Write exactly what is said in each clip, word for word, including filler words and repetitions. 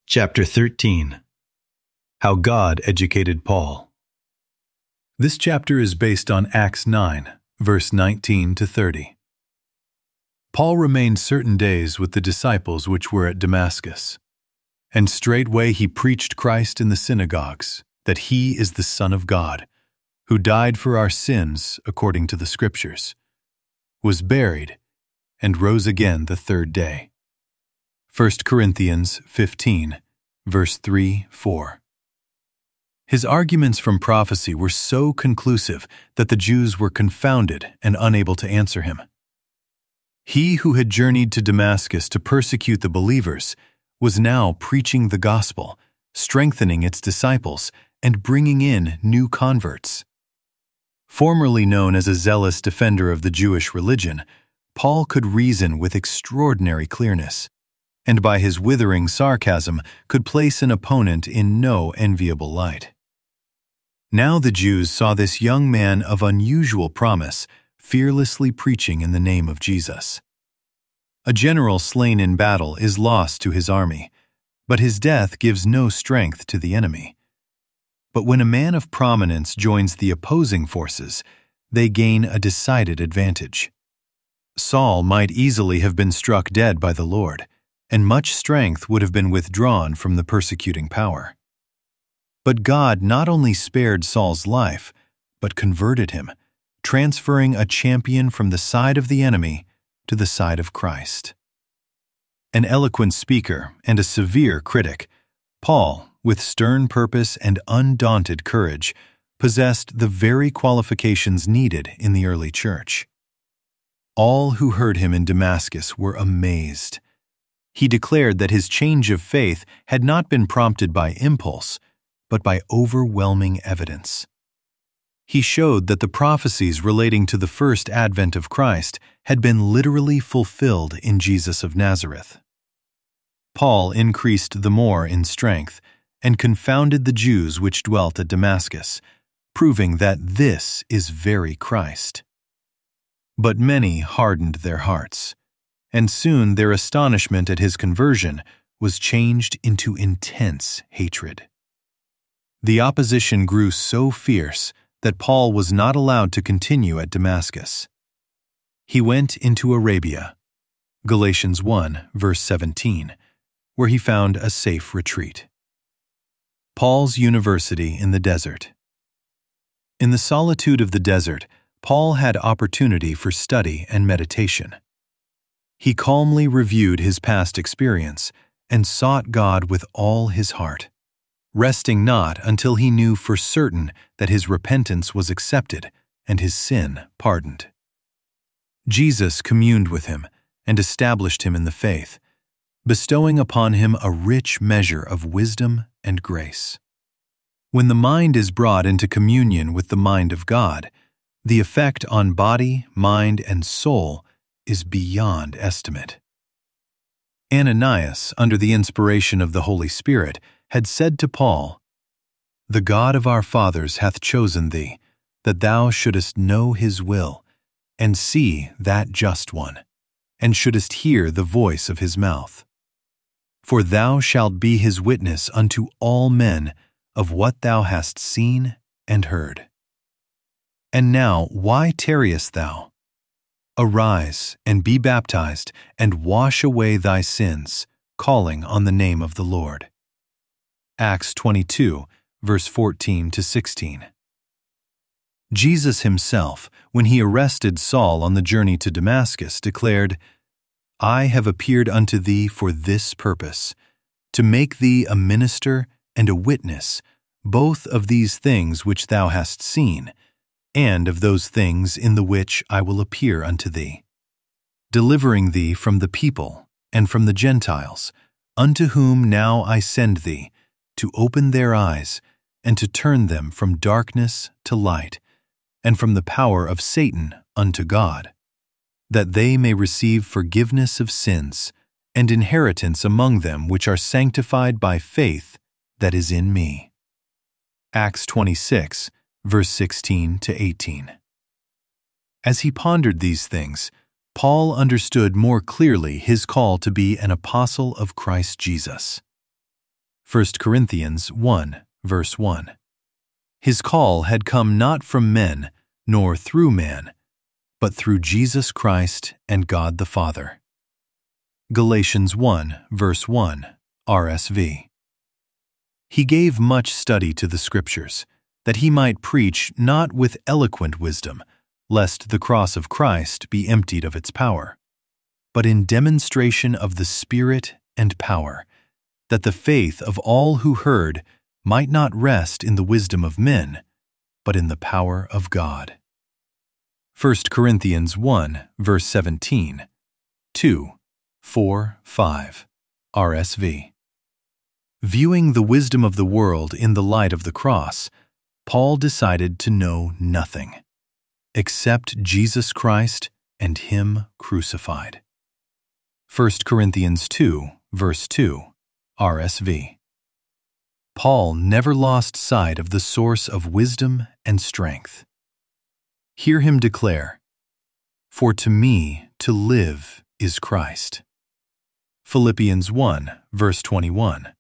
Chapter thirteen. How God Educated Paul. This chapter is based on Acts nine, verse nineteen to thirty. Paul remained certain days with the disciples which were at Damascus. And straightway he preached Christ in the synagogues, that he is the Son of God, who died for our sins according to the Scriptures, was buried, and rose again the third day. First Corinthians fifteen, verse three to four. His arguments from prophecy were so conclusive that the Jews were confounded and unable to answer him. He who had journeyed to Damascus to persecute the believers was now preaching the gospel, strengthening its disciples, and bringing in new converts. Formerly known as a zealous defender of the Jewish religion, Paul could reason with extraordinary clearness, and by his withering sarcasm could place an opponent in no enviable light. Now the Jews saw this young man of unusual promise fearlessly preaching in the name of Jesus. A general slain in battle is loss to his army, but his death gives no strength to the enemy. But when a man of prominence joins the opposing forces, they gain a decided advantage. Saul might easily have been struck dead by the Lord, and much strength would have been withdrawn from the persecuting power. But God not only spared Saul's life, but converted him, transferring a champion from the side of the enemy to the side of Christ. An eloquent speaker and a severe critic, Paul, with stern purpose and undaunted courage, possessed the very qualifications needed in the early church. All who heard him in Damascus were amazed. He declared that his change of faith had not been prompted by impulse, but by overwhelming evidence. He showed that the prophecies relating to the first advent of Christ had been literally fulfilled in Jesus of Nazareth. Paul increased the more in strength and confounded the Jews which dwelt at Damascus, proving that this is very Christ. But many hardened their hearts, and soon their astonishment at his conversion was changed into intense hatred. The opposition grew so fierce that Paul was not allowed to continue at Damascus. He went into Arabia, Galatians one, verse seventeen, where he found a safe retreat. Paul's University in the Desert. In the solitude of the desert, Paul had opportunity for study and meditation. He calmly reviewed his past experience and sought God with all his heart, resting not until he knew for certain that his repentance was accepted and his sin pardoned. Jesus communed with him and established him in the faith, bestowing upon him a rich measure of wisdom and grace. When the mind is brought into communion with the mind of God, the effect on body, mind, and soul is beyond estimate. Ananias, under the inspiration of the Holy Spirit, had said to Paul, "The God of our fathers hath chosen thee, that thou shouldest know his will, and see that just one, and shouldest hear the voice of his mouth. For thou shalt be his witness unto all men of what thou hast seen and heard. And now why tarriest thou? Arise and be baptized, and wash away thy sins, calling on the name of the Lord." Acts twenty-two, verse fourteen to sixteen. Jesus himself, when he arrested Saul on the journey to Damascus, declared, "I have appeared unto thee for this purpose, to make thee a minister and a witness, both of these things which thou hast seen, and of those things in the which I will appear unto thee, delivering thee from the people and from the Gentiles, unto whom now I send thee, to open their eyes, and to turn them from darkness to light, and from the power of Satan unto God, that they may receive forgiveness of sins, and inheritance among them which are sanctified by faith that is in me." Acts twenty-six, verse sixteen to eighteen. As he pondered these things, Paul understood more clearly his call to be an apostle of Christ Jesus. First Corinthians one, verse one. His call had come not from men, nor through man, but through Jesus Christ and God the Father. Galatians one, verse one, R S V. He gave much study to the Scriptures, that he might preach not with eloquent wisdom, lest the cross of Christ be emptied of its power, but in demonstration of the Spirit and power, that the faith of all who heard might not rest in the wisdom of men, but in the power of God. First Corinthians one, verse seventeen, two, four, five, R S V. Viewing the wisdom of the world in the light of the cross, Paul decided to know nothing except Jesus Christ and Him crucified. First Corinthians two, verse two, R S V. Paul never lost sight of the source of wisdom and strength. Hear him declare, "For to me to live is Christ." Philippians one, verse twenty-one.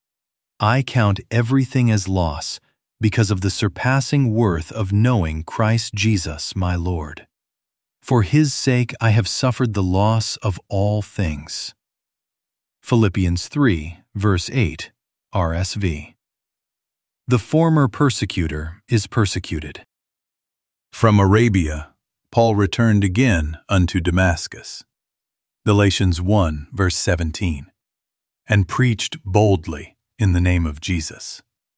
I count everything as loss because of the surpassing worth of knowing Christ Jesus my Lord. For His sake I have suffered the loss of all things. Philippians three, verse eight, R S V. The former persecutor is persecuted. From Arabia, Paul returned again unto Damascus. Galatians one, verse seventeen, and preached boldly in the name of Jesus.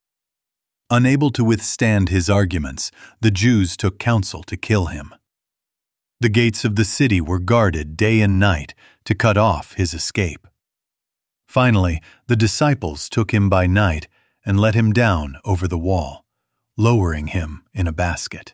Unable to withstand his arguments, the Jews took counsel to kill him. The gates of the city were guarded day and night to cut off his escape. Finally, the disciples took him by night and let him down over the wall, lowering him in a basket.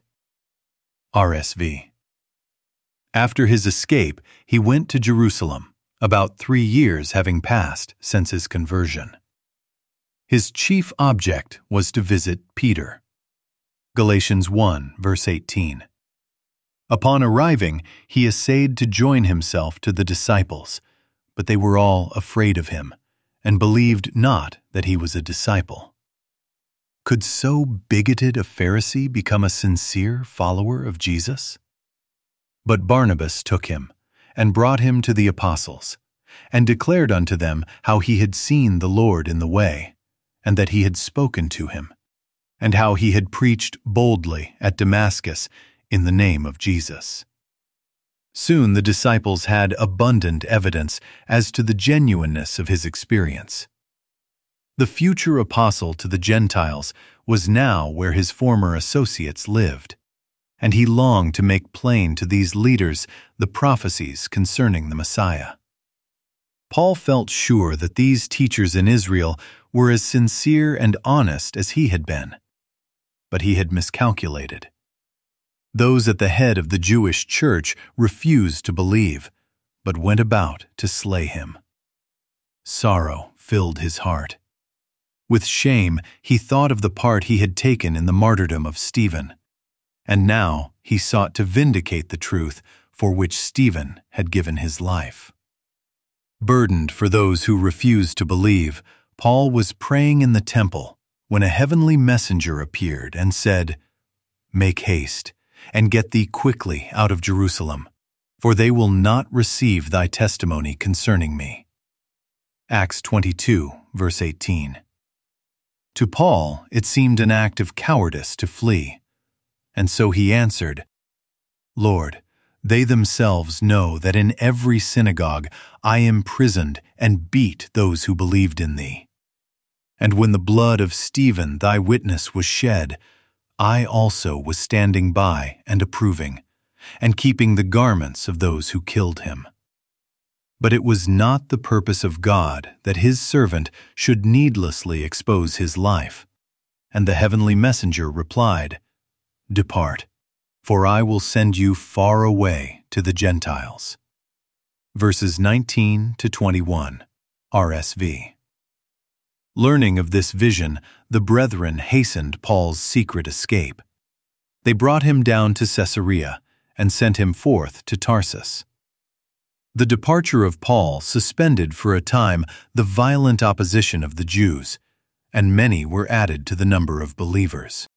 R S V. After his escape, he went to Jerusalem, about three years having passed since his conversion. His chief object was to visit Peter. Galatians one, verse eighteen. Upon arriving, he essayed to join himself to the disciples, but they were all afraid of him, and believed not that he was a disciple. Could so bigoted a Pharisee become a sincere follower of Jesus? But Barnabas took him, and brought him to the apostles, and declared unto them how he had seen the Lord in the way, and that he had spoken to him, and how he had preached boldly at Damascus in the name of Jesus. Soon the disciples had abundant evidence as to the genuineness of his experience. The future apostle to the Gentiles was now where his former associates lived, and he longed to make plain to these leaders the prophecies concerning the Messiah. Paul felt sure that these teachers in Israel were as sincere and honest as he had been, but he had miscalculated. Those at the head of the Jewish church refused to believe, but went about to slay him. Sorrow filled his heart. With shame, he thought of the part he had taken in the martyrdom of Stephen, and now he sought to vindicate the truth for which Stephen had given his life. Burdened for those who refused to believe, Paul was praying in the temple when a heavenly messenger appeared and said, "Make haste, and get thee quickly out of Jerusalem, for they will not receive thy testimony concerning me." Acts twenty-two, verse eighteen. To Paul, it seemed an act of cowardice to flee, and so he answered, "Lord, they themselves know that in every synagogue I imprisoned and beat those who believed in thee. And when the blood of Stephen thy witness was shed, I also was standing by and approving, and keeping the garments of those who killed him. But it was not the purpose of God that his servant should needlessly expose his life. And the heavenly messenger replied, Depart, for I will send you far away to the Gentiles. Verses nineteen to twenty-one, R S V. Learning of this vision, the brethren hastened Paul's secret escape. They brought him down to Caesarea and sent him forth to Tarsus. The departure of Paul suspended for a time the violent opposition of the Jews, and many were added to the number of believers.